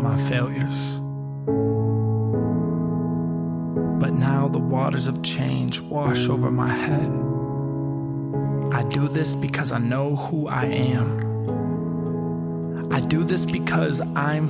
my failures. But now the waters of change wash over my head. I do this because I know who I am. I do this because I'm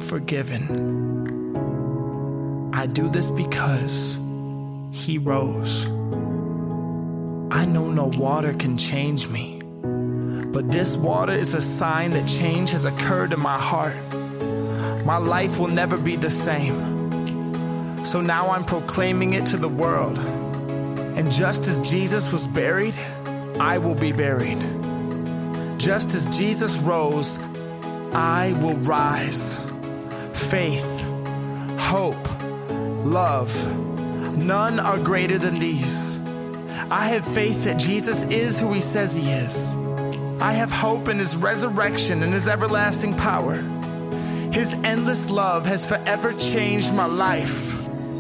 forgiven. I do this because He rose. I know no water can change me, but this water is a sign that change has occurred in my heart. My life will never be the same. So now I'm proclaiming it to the world. And just as Jesus was buried, I will be buried. Just as Jesus rose, I will rise. Faith, hope, love, none are greater than these. I have faith that Jesus is who He says He is. I have hope in His resurrection and His everlasting power. His endless love has forever changed my life.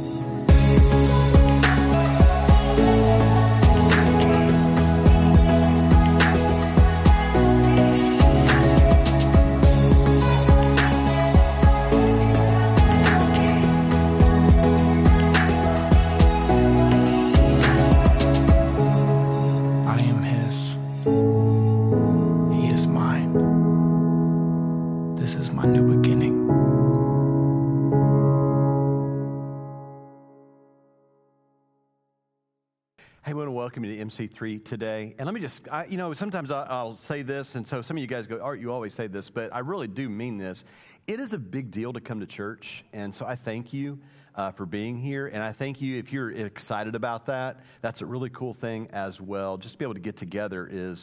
Welcome to MC3 today. And let me just, sometimes I'll say this, and so some of you guys go, Art, you always say this, but I really do mean this. It is a big deal to come to church, and so I thank you for being here, and I thank you if you're excited about that. That's a really cool thing as well. Just to be able to get together is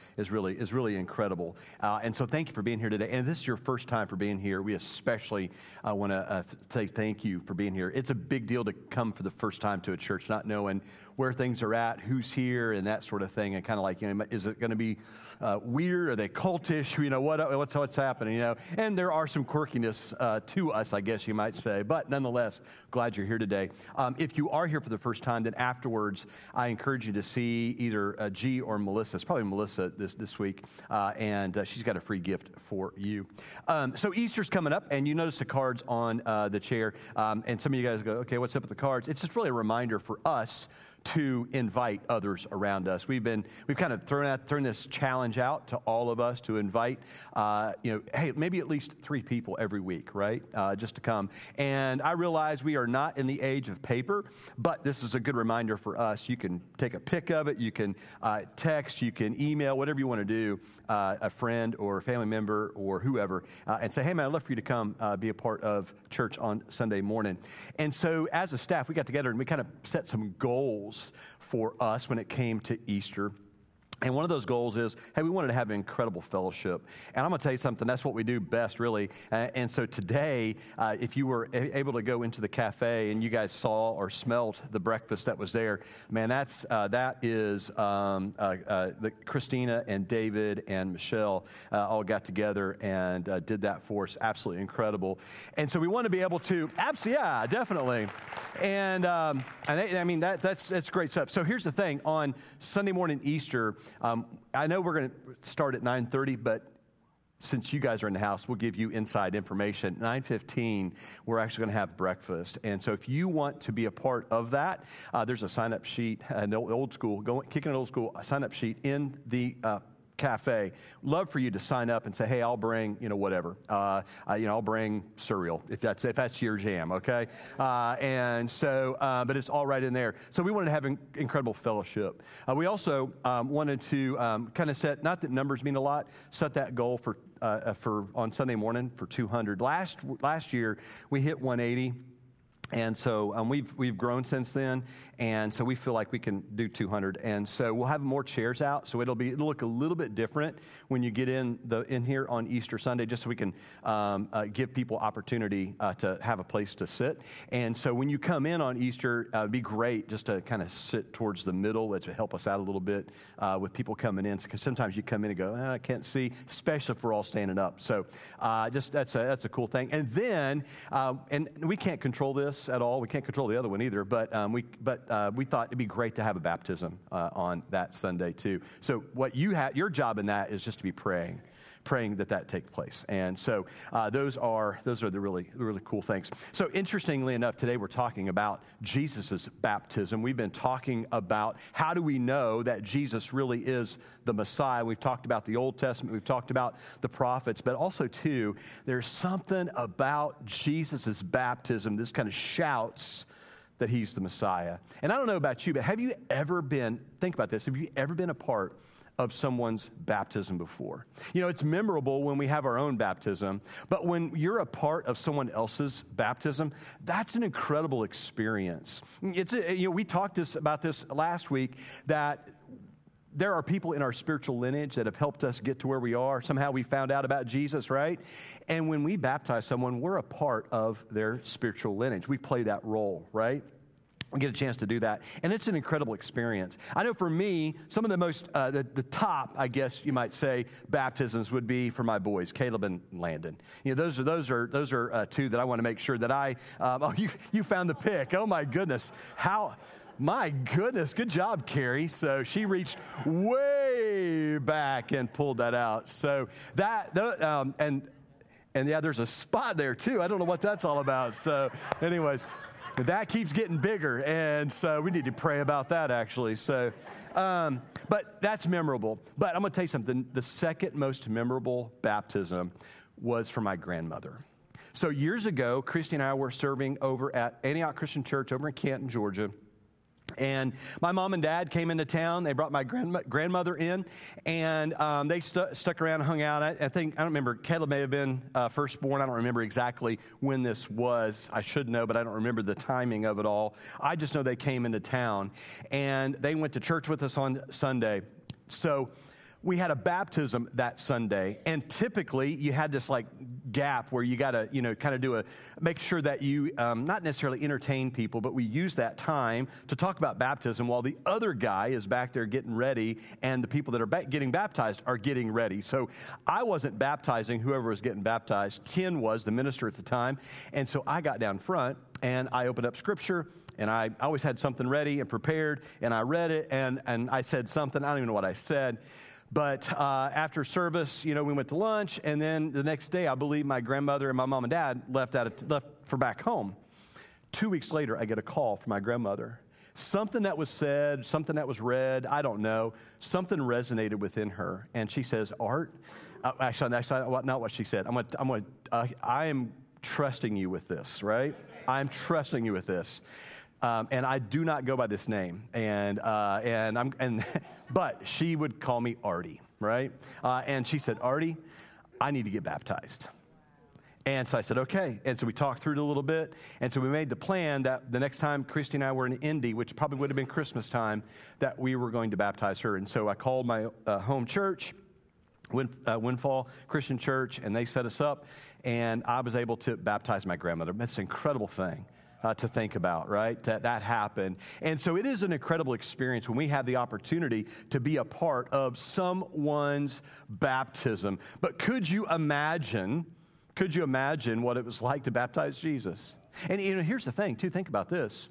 really incredible. And so thank you for being here today. And if this is your first time for being here, we especially want to say thank you for being here. It's a big deal to come for the first time to a church, not knowing where things are at, who's here, and that sort of thing, and kind of like, is it going to be weird? Are they cultish? What's happening? And there are some quirkiness to us, I guess you might say, but nonetheless, glad you're here today. If you are here for the first time, then afterwards, I encourage you to see either G or Melissa. It's probably Melissa this week, and she's got a free gift for you. So Easter's coming up, and you notice the cards on the chair, and some of you guys go, okay, what's up with the cards? It's just really a reminder for us to invite others around us. We've kind of thrown this challenge out to all of us to invite, hey, maybe at least 3 people every week, right? Just to come. And I realize we are not in the age of paper, but this is a good reminder for us. You can take a pic of it. You can text. You can email, whatever you want to do, a friend or a family member or whoever, and say, hey, man, I'd love for you to come be a part of church on Sunday morning. And so as a staff, we got together and we kind of set some goals for us when it came to Easter. And one of those goals is, hey, we wanted to have an incredible fellowship. And I'm going to tell you something, that's what we do best, really. And so today, if you were able to go into the cafe and you guys saw or smelled the breakfast that was there, man, that is Christina and David and Michelle all got together and did that for us. Absolutely incredible. And so we want to be able to, yeah, definitely. And that's great stuff. So here's the thing. On Sunday morning Easter, I know we're going to start at 9:30, but since you guys are in the house, we'll give you inside information. 9:15, we're actually going to have breakfast. And so if you want to be a part of that, there's a sign-up sheet, an old school, kicking an old school sign-up sheet in the cafe. Love for you to sign up and say, hey, I'll bring, whatever. I'll bring cereal if that's your jam, okay? And so, but it's all right in there. So we wanted to have an incredible fellowship. We also wanted to kind of set, not that numbers mean a lot, set that goal for on Sunday morning for 200. Last year we hit 180. And so we've grown since then, and so we feel like we can do 200. And so we'll have more chairs out, so it'll look a little bit different when you get in here on Easter Sunday, just so we can give people opportunity to have a place to sit. And so when you come in on Easter, it'd be great just to kind of sit towards the middle. That would help us out a little bit with people coming in, because sometimes you come in and go, I can't see, especially if we're all standing up. So that's a cool thing. And then and we can't control this at all. We can't control the other one either, but we thought it'd be great to have a baptism on that Sunday too. So what your job in that is just to be praying praying that take place. And so those are the really cool things. So interestingly enough, today we're talking about Jesus' baptism. We've been talking about how do we know that Jesus really is the Messiah. We've talked about the Old Testament. We've talked about the prophets. But also, too, there's something about Jesus' baptism. This kind of shouts that he's the Messiah. And I don't know about you, but have you ever been, think about this, have you ever been a part of someone's baptism before? You know, it's memorable when we have our own baptism, but when you're a part of someone else's baptism, that's an incredible experience. We talked about this last week, that there are people in our spiritual lineage that have helped us get to where we are. Somehow we found out about Jesus, right? And when we baptize someone, we're a part of their spiritual lineage. We play that role, right? We get a chance to do that. And it's an incredible experience. I know for me, some of the most, the top, I guess you might say, baptisms would be for my boys, Caleb and Landon. You know, those are two that I want to make sure that you found the pick. Oh my goodness. My goodness, good job, Carrie. So she reached way back and pulled that out. So and yeah, there's a spot there too. I don't know what that's all about. So anyways, that keeps getting bigger. And so we need to pray about that actually. So, but that's memorable. But I'm going to tell you something. The second most memorable baptism was for my grandmother. So years ago, Christy and I were serving over at Antioch Christian Church over in Canton, Georgia. And my mom and dad came into town. They brought my grandmother in, and they stuck around and hung out. I don't remember, Caleb may have been firstborn. I don't remember exactly when this was. I should know, but I don't remember the timing of it all. I just know they came into town, and they went to church with us on Sunday. So we had a baptism that Sunday, and typically you had this like gap where you got to, kind of make sure that you not necessarily entertain people, but we use that time to talk about baptism while the other guy is back there getting ready, and the people that are getting baptized are getting ready. So I wasn't baptizing whoever was getting baptized. Ken was the minister at the time, and so I got down front and I opened up Scripture. And I always had something ready and prepared, and I read it, and I said something. I don't even know what I said. But after service, we went to lunch, and then the next day, I believe my grandmother and my mom and dad left for back home. 2 weeks later, I get a call from my grandmother. Something that was said, something that was read, I don't know. Something resonated within her, and she says, "Art," actually, not what she said. I am trusting you with this, right? I'm trusting you with this. And I do not go by this name, but she would call me Artie, right? And she said, "Artie, I need to get baptized." And so I said, "Okay." And so we talked through it a little bit, and so we made the plan that the next time Christy and I were in Indy, which probably would have been Christmas time, that we were going to baptize her. And so I called my home church, Windfall Christian Church, and they set us up, and I was able to baptize my grandmother. That's an incredible thing to think about, right? That happened. And so it is an incredible experience when we have the opportunity to be a part of someone's baptism. But could you imagine what it was like to baptize Jesus? And here's the thing, too. Think about this.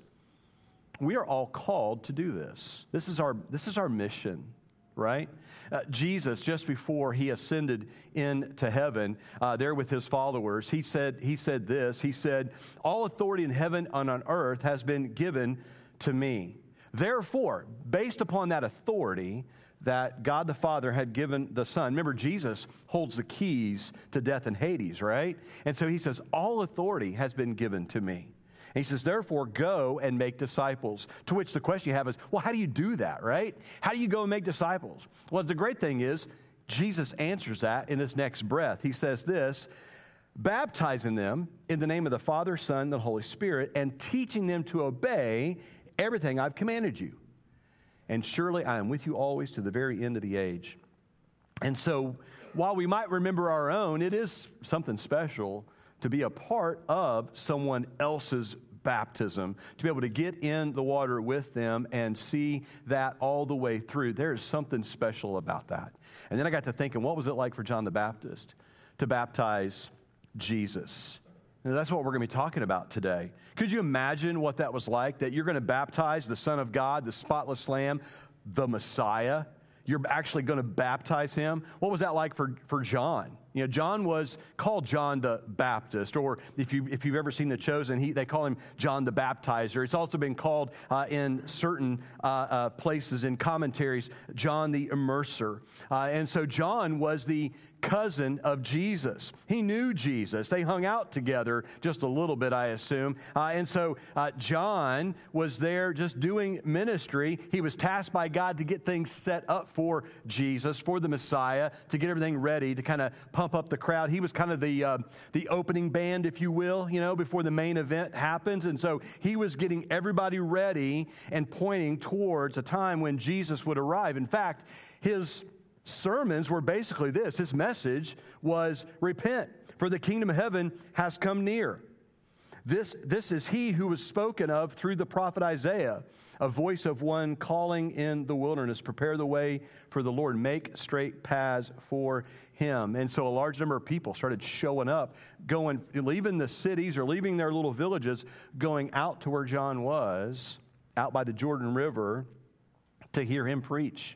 We are all called to do this. This is our mission, right? Jesus, just before he ascended into heaven, there with his followers, he said this. He said, "All authority in heaven and on earth has been given to me. Therefore," based upon that authority that God the Father had given the Son. Remember, Jesus holds the keys to death and Hades, right? And so he says, "All authority has been given to me." And he says, "Therefore, go and make disciples." To which the question you have is, well, how do you do that, right? How do you go and make disciples? Well, the great thing is, Jesus answers that in his next breath. He says this, "Baptizing them in the name of the Father, Son, and the Holy Spirit, and teaching them to obey everything I've commanded you. And surely I am with you always to the very end of the age." And so, while we might remember our own, it is something special to be a part of someone else's baptism, to be able to get in the water with them and see that all the way through. There is something special about that. And then I got to thinking, what was it like for John the Baptist to baptize Jesus? And that's what we're going to be talking about today. Could you imagine what that was like, that you're going to baptize the Son of God, the spotless Lamb, the Messiah? you're actually going to baptize him. What was that like for John? You know, John was called John the Baptist, or if you've ever seen The Chosen, they call him John the Baptizer. It's also been called in certain places in commentaries, John the Immerser. And so John was the cousin of Jesus. He knew Jesus. They hung out together just a little bit, I assume. And so John was there just doing ministry. He was tasked by God to get things set up for Jesus, for the Messiah, to get everything ready, to kind of pump up the crowd. He was kind of the opening band, if you will, before the main event happens. And so he was getting everybody ready and pointing towards a time when Jesus would arrive. In fact, his sermons were basically this. His message was, repent, for the kingdom of heaven has come near. This is he who was spoken of through the prophet Isaiah, a voice of one calling in the wilderness, prepare the way for the Lord, make straight paths for him. And so a large number of people started showing up, leaving the cities or leaving their little villages, going out to where John was, out by the Jordan River, to hear him preach.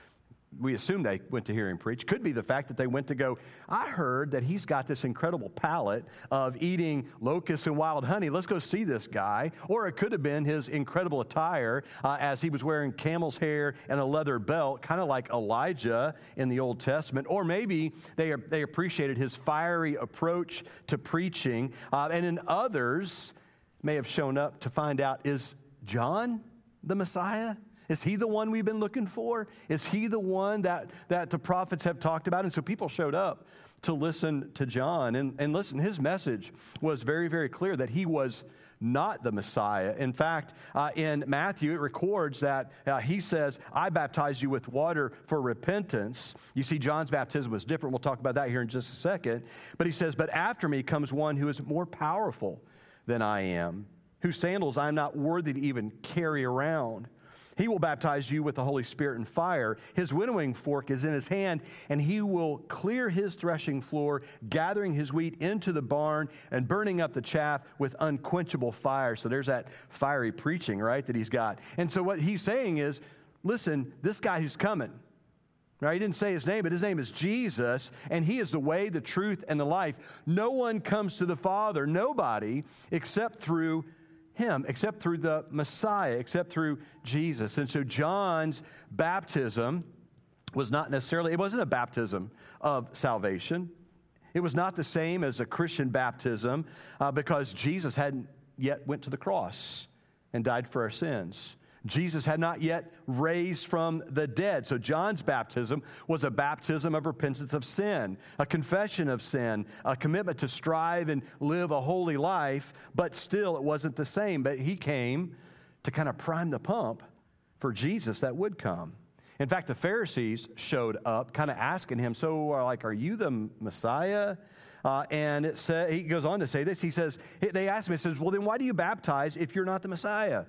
We assume they went to hear him preach. Could be the fact that they went to go, I heard that he's got this incredible palate of eating locusts and wild honey. Let's go see this guy. Or it could have been his incredible attire as he was wearing camel's hair and a leather belt, kind of like Elijah in the Old Testament. Or maybe they appreciated his fiery approach to preaching. And then others may have shown up to find out, is John the Messiah? Is he the one we've been looking for? Is he the one that the prophets have talked about? And so people showed up to listen to John. And listen, his message was very, very clear that he was not the Messiah. In fact, in Matthew, it records that he says, I baptize you with water for repentance. You see, John's baptism was different. We'll talk about that here in just a second. But he says, but after me comes one who is more powerful than I am, whose sandals I am not worthy to even carry around. He will baptize you with the Holy Spirit and fire. His winnowing fork is in his hand, and he will clear his threshing floor, gathering his wheat into the barn and burning up the chaff with unquenchable fire. So there's that fiery preaching, right, that he's got. And so what he's saying is, listen, this guy who's coming, right? He didn't say his name, but his name is Jesus, and he is the way, the truth, and the life. No one comes to the Father, nobody, except through him, except through the Messiah, except through Jesus. And so John's baptism was not necessarily, it wasn't a baptism of salvation. It was not the same as a Christian baptism because Jesus hadn't yet went to the cross and died for our sins. Jesus had not yet raised from the dead. So John's baptism was a baptism of repentance of sin, a confession of sin, a commitment to strive and live a holy life, but still it wasn't the same. But he came to kind of prime the pump for Jesus that would come. In fact, the Pharisees showed up kind of asking him, so are you the Messiah? And he goes on to say this. He says, they asked him, he says, well, then why do you baptize if you're not the Messiah?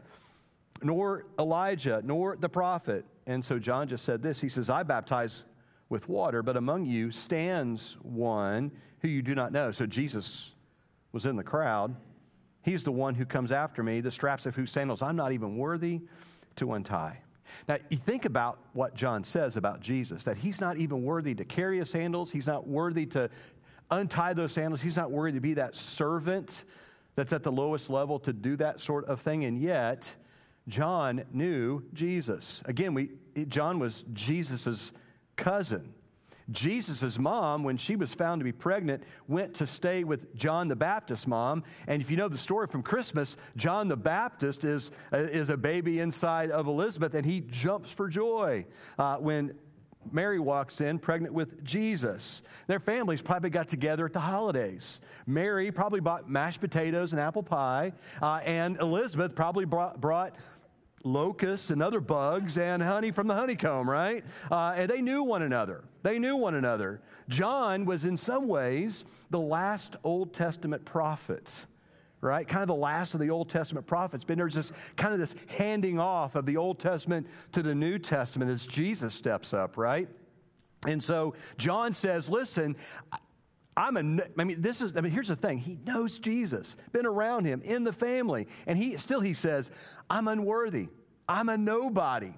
Nor Elijah, nor the prophet. And so John just said this. He says, I baptize with water, but among you stands one who you do not know. So Jesus was in the crowd. He's the one who comes after me, the straps of whose sandals I'm not even worthy to untie. Now, you think about what John says about Jesus, that he's not even worthy to carry his sandals. He's not worthy to untie those sandals. He's not worthy to be that servant that's at the lowest level to do that sort of thing. And yet, John knew Jesus. Again, John was Jesus' cousin. Jesus' mom, when she was found to be pregnant, went to stay with John the Baptist's mom. And if you know the story from Christmas, John the Baptist is a baby inside of Elizabeth, and he jumps for joy when Mary walks in pregnant with Jesus. Their families probably got together at the holidays. Mary probably bought mashed potatoes and apple pie, and Elizabeth probably brought locusts and other bugs and honey from the honeycomb, right? And they knew one another. They knew one another. John was in some ways the last Old Testament prophet, right? Kind of the last of the Old Testament prophets. But there's this handing off of the Old Testament to the New Testament as Jesus steps up, right? And so John says, listen, here's the thing. He knows Jesus, been around him in the family. And he says, I'm unworthy. I'm a nobody.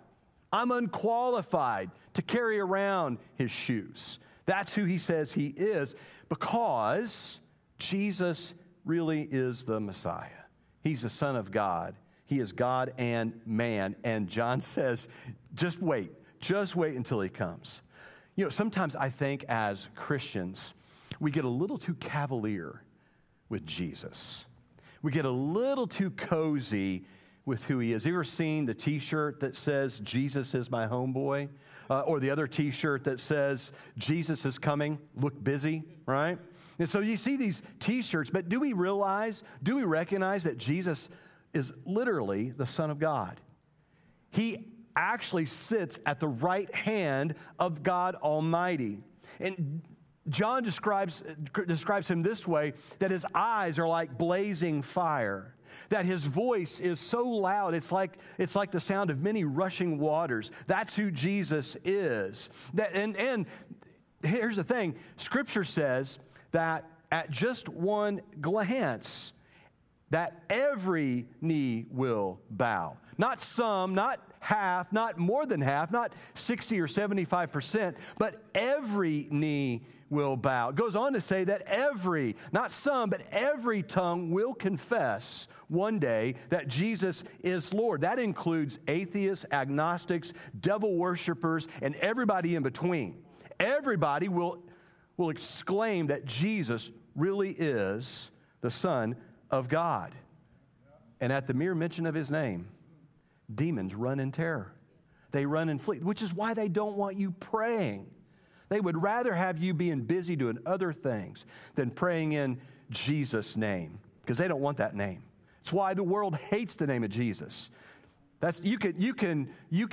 I'm unqualified to carry around his shoes. That's who he says he is, because Jesus really is the Messiah. He's the Son of God. He is God and man. And John says, just wait until he comes. You know, sometimes I think as Christians, we get a little too cavalier with Jesus. We get a little too cozy with who he is. You ever seen the t-shirt that says, Jesus is my homeboy? Or the other t-shirt that says, Jesus is coming, look busy, right? And so you see these t-shirts, but do we recognize that Jesus is literally the Son of God? He actually sits at the right hand of God Almighty. And John describes him this way, that his eyes are like blazing fire, that his voice is so loud, it's like the sound of many rushing waters. That's who Jesus is. And here's the thing, Scripture says that at just one glance, that every knee will bow. Not some, not half, not more than half, not 60 or 75%, but every knee will bow. It goes on to say that every, not some, but every tongue will confess one day that Jesus is Lord. That includes atheists, agnostics, devil worshipers, and everybody in between. Everybody will exclaim that Jesus really is the Son of God. And at the mere mention of his name, demons run in terror. They run and flee, which is why they don't want you praying. They would rather have you being busy doing other things than praying in Jesus' name, because they don't want that name. It's why the world hates the name of Jesus. You can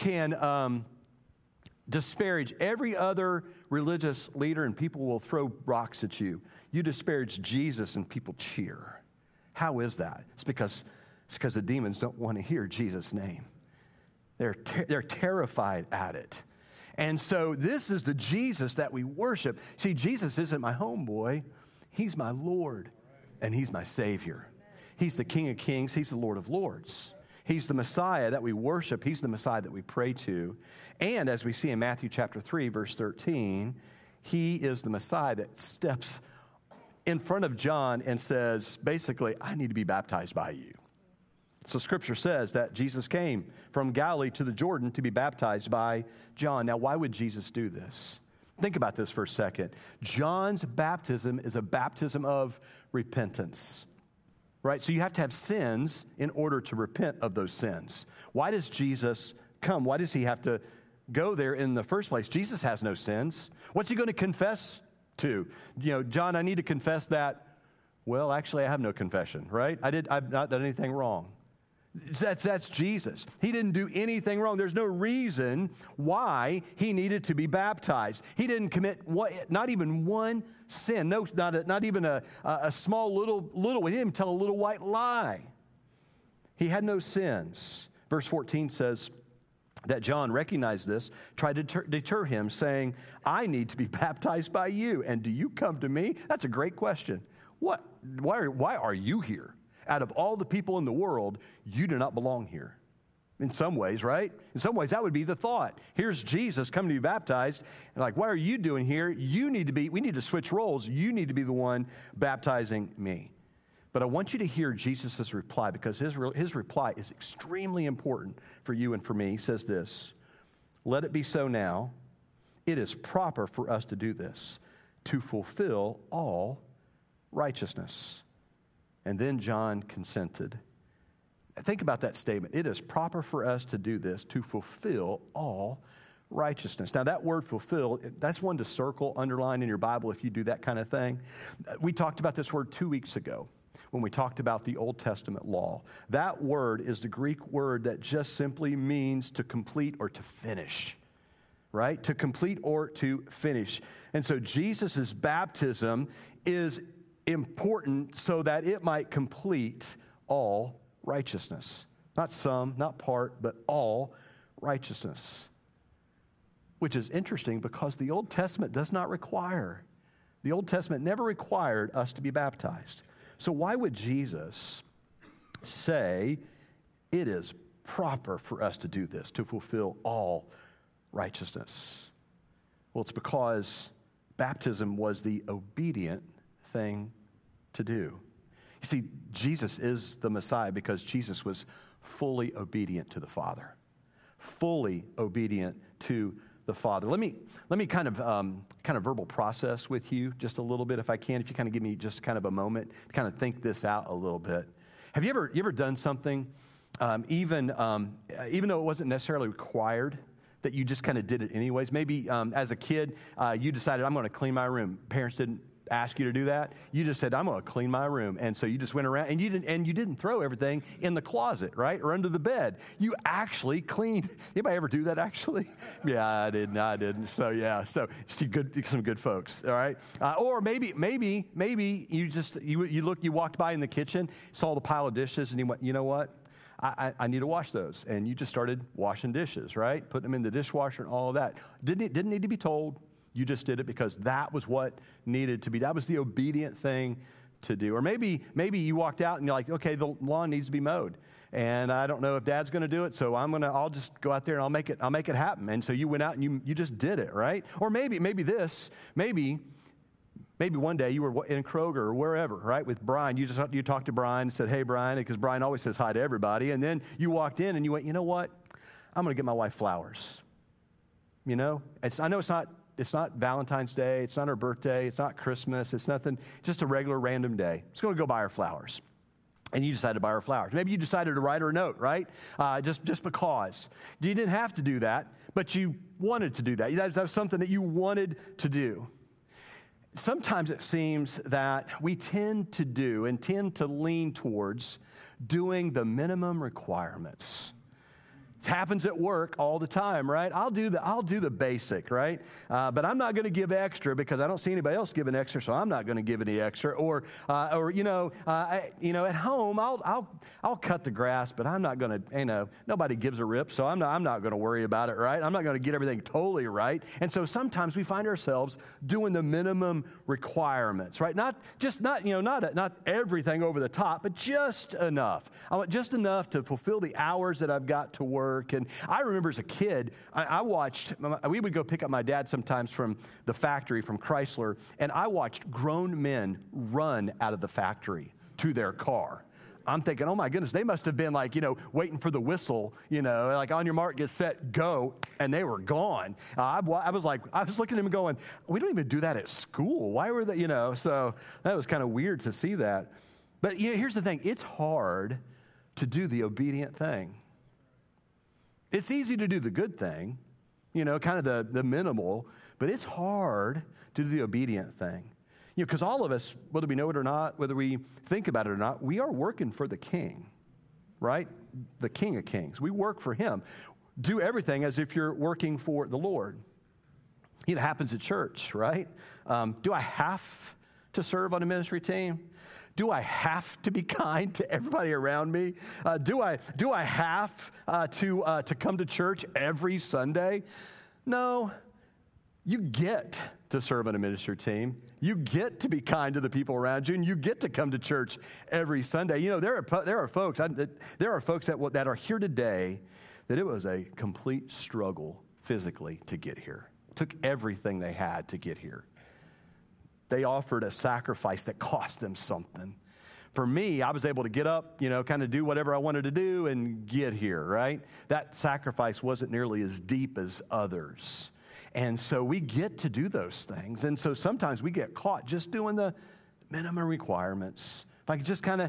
disparage every other religious leader and people will throw rocks at you. You disparage Jesus and people cheer. How is that? It's because the demons don't want to hear Jesus' name. They're terrified at it. And so this is the Jesus that we worship. See, Jesus isn't my homeboy. He's my Lord, and he's my Savior. He's the King of Kings. He's the Lord of Lords. He's the Messiah that we worship. He's the Messiah that we pray to. And as we see in Matthew chapter 3, verse 13, he is the Messiah that steps in front of John and says, basically, I need to be baptized by you. So Scripture says that Jesus came from Galilee to the Jordan to be baptized by John. Now, why would Jesus do this? Think about this for a second. John's baptism is a baptism of repentance, right? So you have to have sins in order to repent of those sins. Why does Jesus come? Why does he have to go there in the first place? Jesus has no sins. What's he going to confess to? John, I need to confess that. Well, actually, I have no confession, right? I've not done anything wrong. That's Jesus. He didn't do anything wrong. There's no reason why he needed to be baptized. He didn't commit not even one sin. No, not even a small little. He didn't even tell a little white lie. He had no sins. Verse 14 says that John recognized this, tried to deter him, saying, I need to be baptized by you, and do you come to me? That's a great question. What? Why are you here? Out of all the people in the world, you do not belong here. In some ways, right? In some ways, that would be the thought. Here's Jesus coming to be baptized. And like, why are you doing here? We need to switch roles. You need to be the one baptizing me. But I want you to hear Jesus' reply, because his reply is extremely important for you and for me. He says this, let it be so now. It is proper for us to do this, to fulfill all righteousness. And then John consented. Think about that statement. It is proper for us to do this, to fulfill all righteousness. Now, that word fulfill, that's one to circle, underline in your Bible if you do that kind of thing. We talked about this word 2 weeks ago when we talked about the Old Testament law. That word is the Greek word that just simply means to complete or to finish, right? To complete or to finish. And so Jesus' baptism is important so that it might complete all righteousness. Not some, not part, but all righteousness. Which is interesting because the Old Testament does not require. The Old Testament never required us to be baptized. So why would Jesus say it is proper for us to do this, to fulfill all righteousness? Well, it's because baptism was the obedient thing to do. You see, Jesus is the Messiah because Jesus was fully obedient to the Father. Fully obedient to the Father. Let me kind of verbal process with you just a little bit, if I can. If you kind of give me just kind of a moment to kind of think this out a little bit. Have you ever done something, even though it wasn't necessarily required, that you just kind of did it anyways? Maybe as a kid, you decided, I'm going to clean my room. Parents didn't ask you to do that. You just said, I'm going to clean my room. And so you just went around, and you didn't throw everything in the closet, right? Or under the bed. You actually cleaned. Anybody ever do that, actually? Yeah, I didn't. So, yeah. So, see, some good folks, all right? Or maybe you walked by in the kitchen, saw the pile of dishes, and you went, you know what? I need to wash those. And you just started washing dishes, right? Putting them in the dishwasher and all of that. Didn't need to be told. You just did it because that was what needed to be. That was the obedient thing to do. Or maybe you walked out and you're like, okay, the lawn needs to be mowed. And I don't know if Dad's going to do it, so I'll just go out there and I'll make it happen. And so you went out and you just did it, right? Or maybe one day you were in Kroger or wherever, right, with Brian. You talked to Brian and said, hey, Brian, because Brian always says hi to everybody. And then you walked in and you went, you know what? I'm going to get my wife flowers. You know, I know it's not Valentine's Day. It's not her birthday. It's not Christmas. It's nothing, just a regular random day. Just going to go buy her flowers. And you decided to buy her flowers. Maybe you decided to write her a note, right? Just because. You didn't have to do that, but you wanted to do that. That was something that you wanted to do. Sometimes it seems that we tend to lean towards doing the minimum requirements. It happens at work all the time, right? I'll do the basic, right? But I'm not going to give extra because I don't see anybody else giving extra, so I'm not going to give any extra. Or at home I'll cut the grass, but I'm not going to. Nobody gives a rip, so I'm not going to worry about it, right? I'm not going to get everything totally right. And so sometimes we find ourselves doing the minimum requirements, right? Not everything over the top, but just enough. I want just enough to fulfill the hours that I've got to work. And I remember as a kid, we would go pick up my dad sometimes from the factory, from Chrysler, and I watched grown men run out of the factory to their car. I'm thinking, oh my goodness, they must have been waiting for the whistle, like on your mark, get set, go, and they were gone. I was looking at him going, we don't even do that at school. Why were they, so that was kind of weird to see that. But here's the thing, it's hard to do the obedient thing. It's easy to do the good thing, kind of the minimal, but it's hard to do the obedient thing. Because all of us, whether we know it or not, whether we think about it or not, we are working for the King, right? The King of Kings. We work for Him. Do everything as if you're working for the Lord. It happens at church, right? Do I have to serve on a ministry team? Do I have to be kind to everybody around me? Do I have to come to church every Sunday? No. You get to serve on a ministry team. You get to be kind to the people around you, and you get to come to church every Sunday. There are folks that are here today that it was a complete struggle physically to get here. It took everything they had to get here. They offered a sacrifice that cost them something. For me, I was able to get up, kind of do whatever I wanted to do and get here, right? That sacrifice wasn't nearly as deep as others. And so we get to do those things. And so sometimes we get caught just doing the minimum requirements. If I could just kind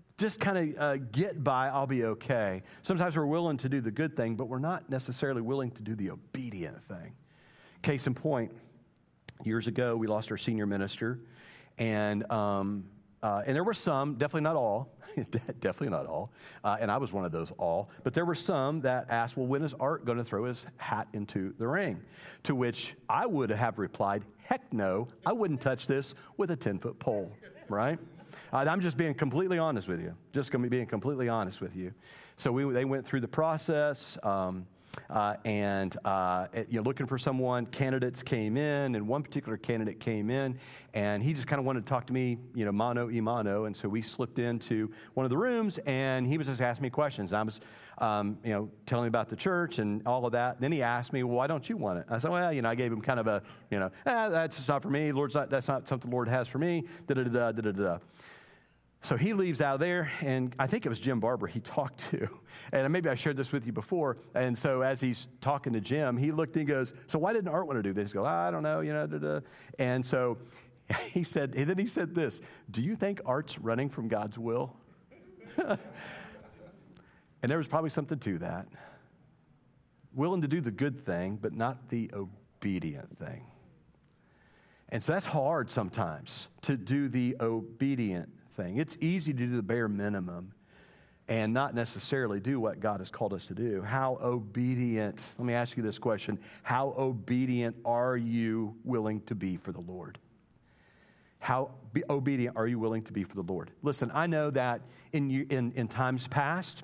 of get by, I'll be okay. Sometimes we're willing to do the good thing, but we're not necessarily willing to do the obedient thing. Case in point, years ago, we lost our senior minister, and there were some, definitely not all, and I was one of those all, but there were some that asked, well, when is Art going to throw his hat into the ring? To which I would have replied, heck no, I wouldn't touch this with a 10-foot pole, right? I'm just being completely honest with you, So they went through the process. looking for someone. Candidates came in, and one particular candidate came in, and he just kind of wanted to talk to me, mano a mano. And so we slipped into one of the rooms, and he was just asking me questions. And I was, telling him about the church and all of that. And then he asked me, well, why don't you want it? I said, well, I gave him kind of a, that's just not for me. That's not something the Lord has for me. Da-da-da-da-da-da-da. So he leaves out of there, and I think it was Jim Barber he talked to. And maybe I shared this with you before. And so as he's talking to Jim, he looked and he goes, so why didn't Art want to do this? He goes, I don't know, da-da. And so he said this, do you think Art's running from God's will? And there was probably something to that. Willing to do the good thing, but not the obedient thing. And so that's hard sometimes, to do the obedient thing. It's easy to do the bare minimum and not necessarily do what God has called us to do. How obedient, let me ask you this question, how obedient are you willing to be for the Lord? How obedient are you willing to be for the Lord? Listen, I know that in times past,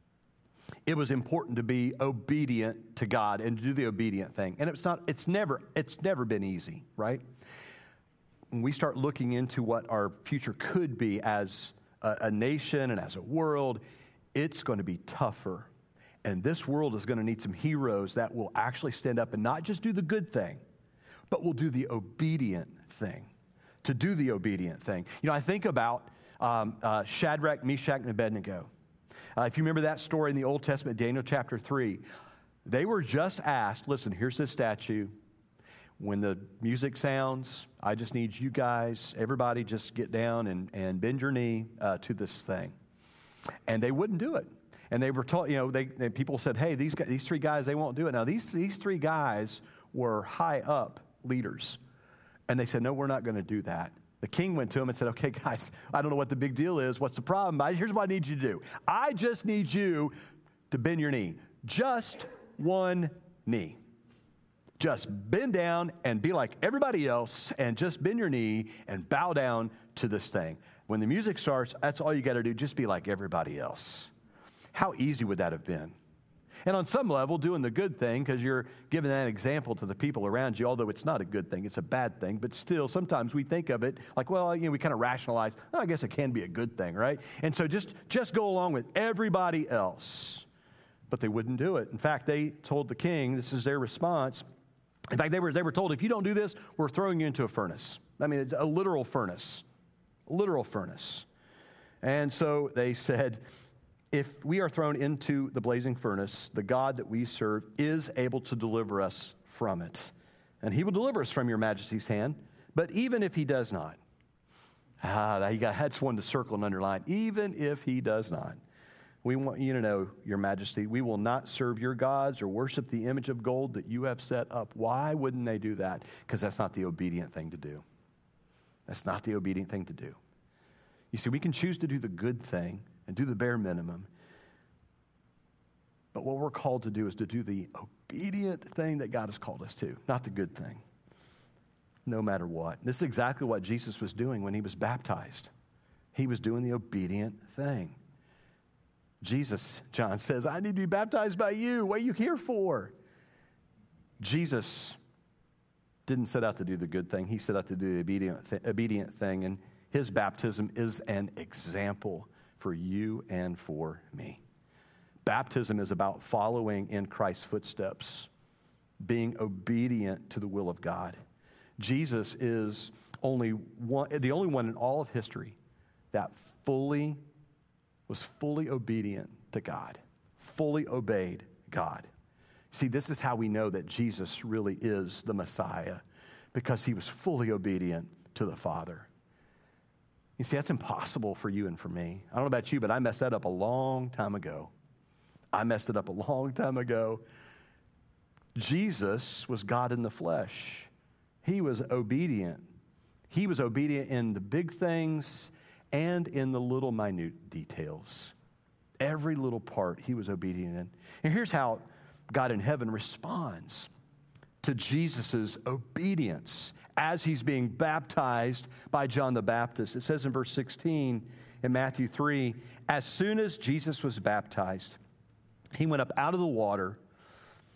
it was important to be obedient to God and to do the obedient thing. And it's never been easy, right? When we start looking into what our future could be as a nation and as a world, it's going to be tougher. And this world is going to need some heroes that will actually stand up and not just do the good thing, but will do the obedient thing. To do the obedient thing. I think about Shadrach, Meshach, and Abednego. If you remember that story in the Old Testament, Daniel chapter 3, they were just asked, listen, here's this statue. When the music sounds, I just need you guys, everybody just get down and bend your knee to this thing. And they wouldn't do it. And they were told, people said, hey, these three guys, they won't do it. Now, these three guys were high up leaders. And they said, no, we're not going to do that. The king went to them and said, okay, guys, I don't know what the big deal is. What's the problem? Here's what I need you to do. I just need you to bend your knee. Just one knee. Just bend down and be like everybody else and just bend your knee and bow down to this thing. When the music starts, that's all you got to do. Just be like everybody else. How easy would that have been? And on some level, doing the good thing, because you're giving that example to the people around you, although it's not a good thing, it's a bad thing. But still, sometimes we think of it like, well, we kind of rationalize, I guess it can be a good thing, right? And so just go along with everybody else. But they wouldn't do it. In fact, they told the king, this is their response. In fact, they were told, if you don't do this, we're throwing you into a furnace. I mean, a literal furnace. A literal furnace. And so they said, if we are thrown into the blazing furnace, the God that we serve is able to deliver us from it. And he will deliver us from your majesty's hand. But even if he does not, that's one to circle and underline. Even if he does not, we want you to know, your majesty, we will not serve your gods or worship the image of gold that you have set up. Why wouldn't they do that? Because that's not the obedient thing to do. That's not the obedient thing to do. You see, we can choose to do the good thing and do the bare minimum. But what we're called to do is to do the obedient thing that God has called us to, not the good thing, no matter what. This is exactly what Jesus was doing when he was baptized. He was doing the obedient thing. Jesus, John says, I need to be baptized by you. What are you here for? Jesus didn't set out to do the good thing. He set out to do the obedient thing. And his baptism is an example for you and for me. Baptism is about following in Christ's footsteps, being obedient to the will of God. Jesus is the only one in all of history that was fully obedient to God, fully obeyed God. See, this is how we know that Jesus really is the Messiah, because he was fully obedient to the Father. You see, that's impossible for you and for me. I don't know about you, but I messed that up a long time ago. Jesus was God in the flesh. He was obedient. He was obedient in the big things and in the little minute details. Every little part he was obedient in. And here's how God in heaven responds to Jesus' obedience as he's being baptized by John the Baptist. It says in verse 16 in Matthew 3, as soon as Jesus was baptized, he went up out of the water,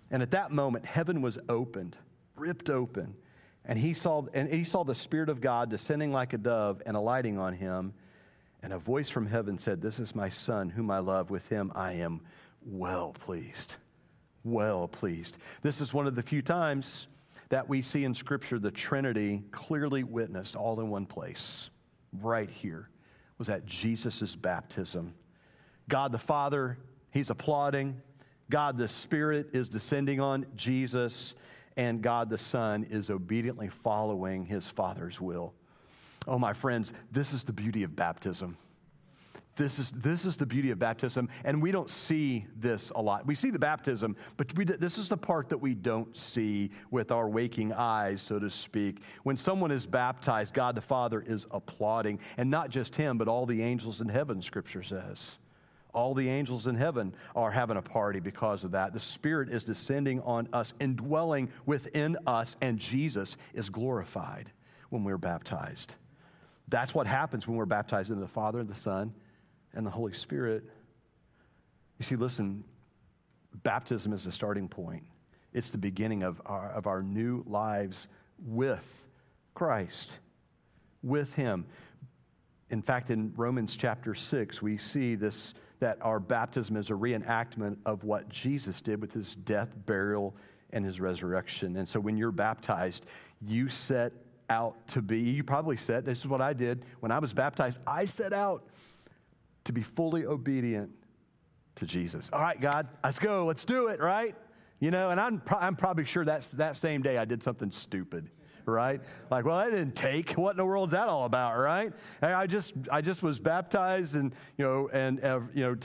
And at that moment, heaven was opened, ripped open. And he saw the Spirit of God descending like a dove and alighting on him. And a voice from heaven said, "This is my Son, whom I love. With him I am well pleased." Well pleased. This is one of the few times that we see in Scripture the Trinity clearly witnessed all in one place. Right here was at Jesus' baptism. God the Father, he's applauding. God the Spirit is descending on Jesus. And God the Son is obediently following his Father's will. Oh, my friends, this is the beauty of baptism. This is the beauty of baptism, and we don't see this a lot. We see the baptism, but this is the part that we don't see with our waking eyes, so to speak. When someone is baptized, God the Father is applauding, and not just him, but all the angels in heaven, Scripture says. All the angels in heaven are having a party because of that. The Spirit is descending on us, indwelling within us, and Jesus is glorified when we're baptized. That's what happens when we're baptized into the Father, the Son, and the Holy Spirit. You see, listen, baptism is the starting point. It's the beginning of our new lives with Christ, with him. In fact, in Romans chapter 6, we see this, that our baptism is a reenactment of what Jesus did with his death, burial, and his resurrection. And so when you're baptized, you set out to be, you probably said, this is what I did when I was baptized, I set out to be fully obedient to Jesus. All right, God, let's go. Let's do it, right? You know, and I'm probably sure that same day I did something stupid, right? Like, well, that didn't take. What in the world's that all about, right? I just was baptized, and into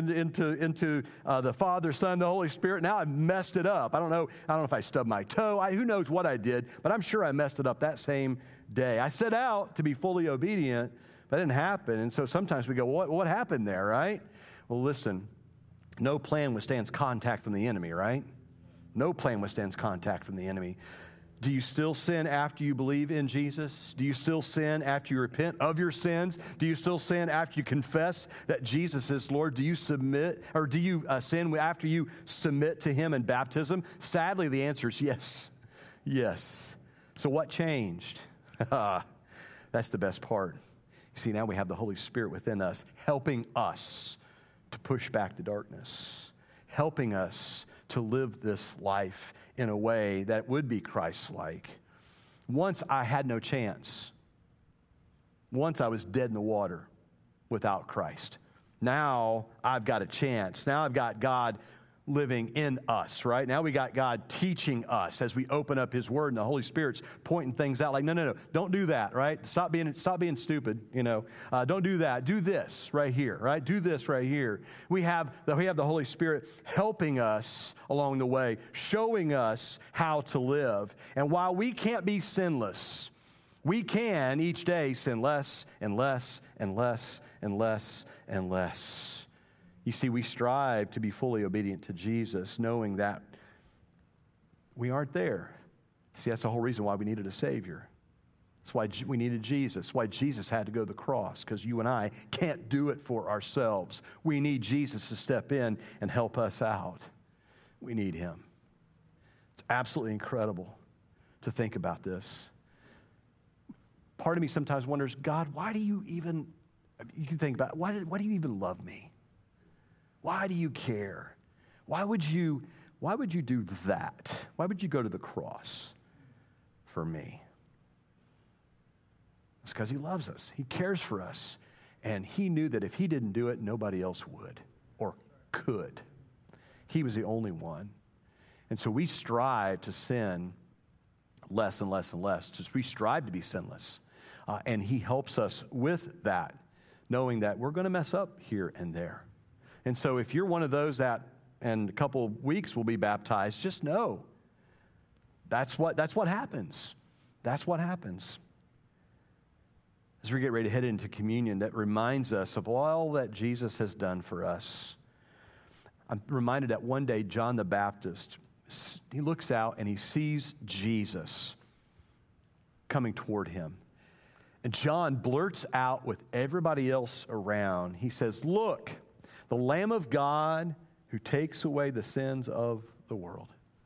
the Father, Son, the Holy Spirit. Now I've messed it up. I don't know if I stubbed my toe. Who knows what I did? But I'm sure I messed it up that same day. I set out to be fully obedient. That didn't happen. And so sometimes we go, what happened there, right? Well, listen, no plan withstands contact from the enemy, right? No plan withstands contact from the enemy. Do you still sin after you believe in Jesus? Do you still sin after you repent of your sins? Do you still sin after you confess that Jesus is Lord? Do you submit, or do you sin after you submit to him in baptism? Sadly, the answer is yes. Yes. So what changed? That's the best part. See, now we have the Holy Spirit within us, helping us to push back the darkness, helping us to live this life in a way that would be Christ-like. Once I had no chance. Once I was dead in the water without Christ. Now I've got a chance. Now I've got God living in us, right? Now we got God teaching us as we open up his word, and the Holy Spirit's pointing things out like, no, don't do that, right? Stop being stupid, don't do that. Do this right here, right? Do this right here. We have the Holy Spirit helping us along the way, showing us how to live. And while we can't be sinless, we can each day sin less and less and less and less and less. You see, we strive to be fully obedient to Jesus, knowing that we aren't there. See, that's the whole reason why we needed a Savior. That's why we needed Jesus. That's why Jesus had to go to the cross, because you and I can't do it for ourselves. We need Jesus to step in and help us out. We need him. It's absolutely incredible to think about this. Part of me sometimes wonders, God, why do you even, you can think about it, why do you even love me? Why do you care? Why would you do that? Why would you go to the cross for me? It's because he loves us. He cares for us. And he knew that if he didn't do it, nobody else would or could. He was the only one. And so we strive to sin less and less and less. Just we strive to be sinless. And he helps us with that, knowing that we're going to mess up here and there. And so if you're one of those that in a couple of weeks will be baptized, just know that's what happens. That's what happens. As we get ready to head into communion, that reminds us of all that Jesus has done for us. I'm reminded that one day John the Baptist, he looks out and he sees Jesus coming toward him. And John blurts out with everybody else around. He says, "Look, the Lamb of God who takes away the sins of the world."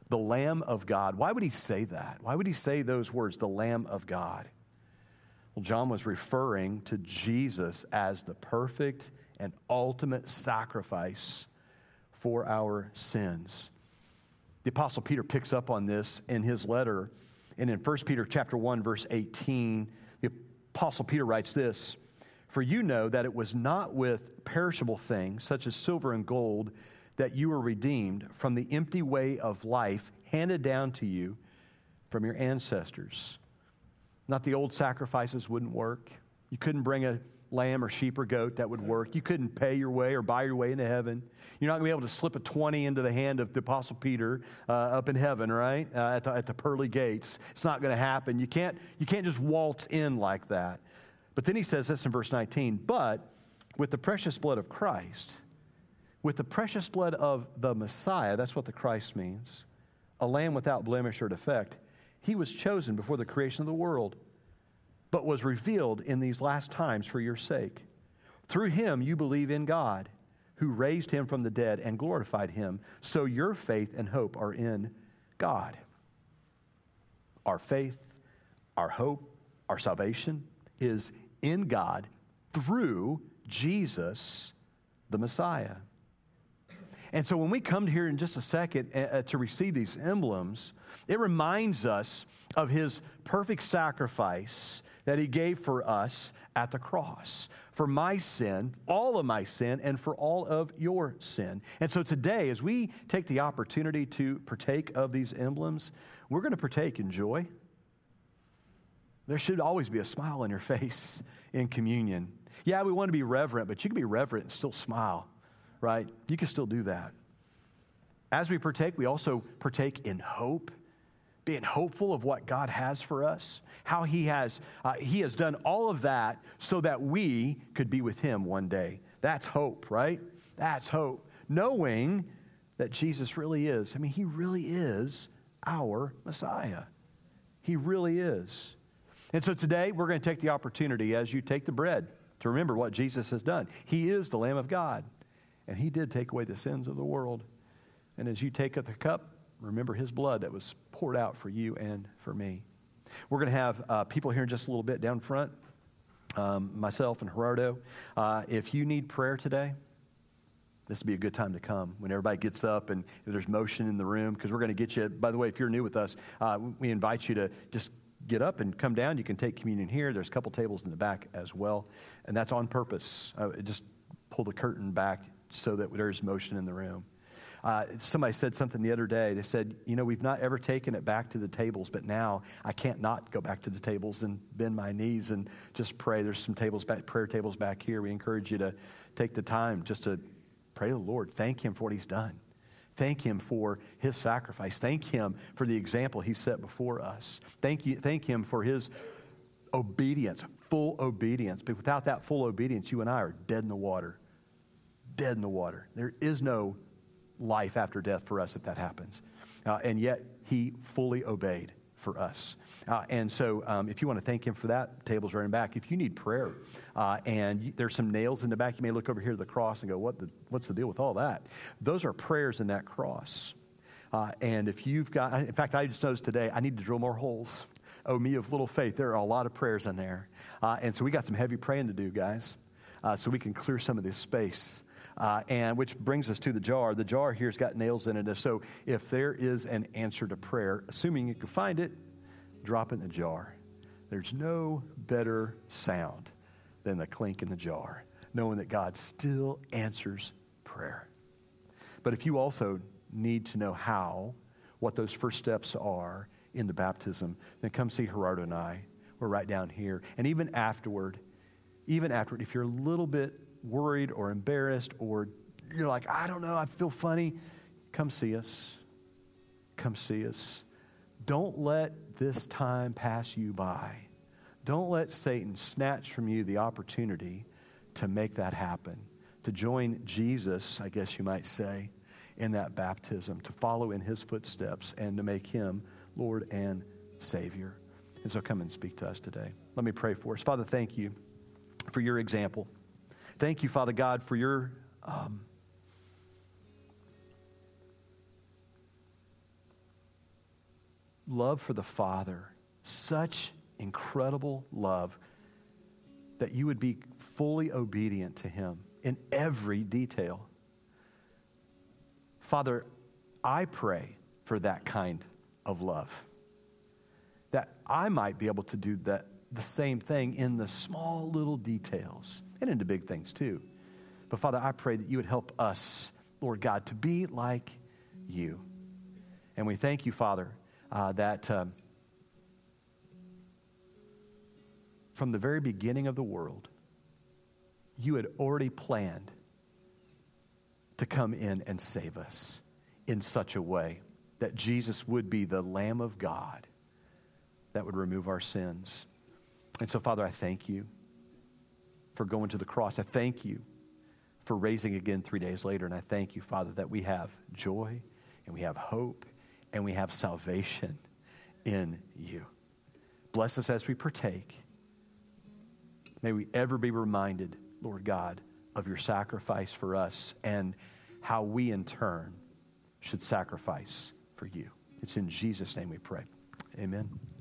The Lamb of God. Why would he say that? Why would he say those words, the Lamb of God? Well, John was referring to Jesus as the perfect and ultimate sacrifice for our sins. The Apostle Peter picks up on this in his letter. And in 1 Peter chapter 1, verse 18, the Apostle Peter writes this, "For you know that it was not with perishable things, such as silver and gold, that you were redeemed from the empty way of life handed down to you from your ancestors." Not the old sacrifices wouldn't work. You couldn't bring a lamb or sheep or goat that would work. You couldn't pay your way or buy your way into heaven. You're not going to be able to slip a 20 into the hand of the Apostle Peter up in heaven, right? At the pearly gates. It's not going to happen. You can't just waltz in like that. But then he says this in verse 19, "But with the precious blood of Christ," with the precious blood of the Messiah, that's what the Christ means, a lamb without blemish or defect, he was chosen before the creation of the world, but was revealed in these last times for your sake. Through him you believe in God, who raised him from the dead and glorified him. So your faith and hope are in God. Our faith, our hope, our salvation is in God through Jesus, the Messiah. And so when we come here in just a second to receive these emblems, it reminds us of his perfect sacrifice that he gave for us at the cross. For my sin, all of my sin, and for all of your sin. And so today, as we take the opportunity to partake of these emblems, we're going to partake in joy. There should always be a smile on your face in communion. Yeah, we want to be reverent, but you can be reverent and still smile, right? You can still do that. As we partake, we also partake in hope, being hopeful of what God has for us, how He has done all of that so that we could be with Him one day. That's hope, right? That's hope. Knowing that Jesus really is. I mean, He really is our Messiah. He really is. And so today, we're going to take the opportunity as you take the bread to remember what Jesus has done. He is the Lamb of God, and He did take away the sins of the world. And as you take up the cup, remember His blood that was poured out for you and for me. We're going to have people here in just a little bit down front, myself and Gerardo. If you need prayer today, this would be a good time to come when everybody gets up and if there's motion in the room, because we're going to get you. By the way, if you're new with us, we invite you to just get up and come down. You can take communion here. There's a couple tables in the back as well, and that's on purpose. Just pull the curtain back so that there's motion in the room. Somebody said something the other day. They said, we've not ever taken it back to the tables, but now I can't not go back to the tables and bend my knees and just pray. There's some prayer tables back here. We encourage you to take the time just to pray to the Lord. Thank Him for what He's done. Thank Him for His sacrifice. Thank Him for the example He set before us. Thank Him for His obedience, full obedience. But without that full obedience, you and I are dead in the water. Dead in the water. There is no life after death for us if that happens. And yet He fully obeyed for us. And so if you want to thank Him for that, table's right in back. If you need prayer and there's some nails in the back, you may look over here to the cross and go, what's the deal with all that? Those are prayers in that cross. And if you've got, in fact, I just noticed today, I need to drill more holes. Oh, me of little faith. There are a lot of prayers in there. And so we got some heavy praying to do, guys, so we can clear some of this space. And which brings us to the jar. The jar here's got nails in it. So if there is an answer to prayer, assuming you can find it, drop it in the jar. There's no better sound than the clink in the jar, knowing that God still answers prayer. But if you also need to know what those first steps are in the baptism, then come see Gerardo and I. We're right down here. And even afterward, if you're a little bit worried or embarrassed or you're like, I don't know, I feel funny, come see us. Come see us. Don't let this time pass you by. Don't let Satan snatch from you the opportunity to make that happen, to join Jesus, I guess you might say, in that baptism, to follow in His footsteps and to make Him Lord and Savior. And so come and speak to us today. Let me pray for us. Father, thank you for your example. Thank you, Father God, for your love for the Father, such incredible love that you would be fully obedient to him in every detail. Father, I pray for that kind of love, that I might be able to do the same thing in the small little details and in the big things too. But Father, I pray that you would help us, Lord God, to be like you. And we thank you, Father, that from the very beginning of the world, you had already planned to come in and save us in such a way that Jesus would be the Lamb of God that would remove our sins. And so, Father, I thank you for going to the cross. I thank you for raising again 3 days later. And I thank you, Father, that we have joy and we have hope and we have salvation in you. Bless us as we partake. May we ever be reminded, Lord God, of your sacrifice for us and how we in turn should sacrifice for you. It's in Jesus' name we pray. Amen.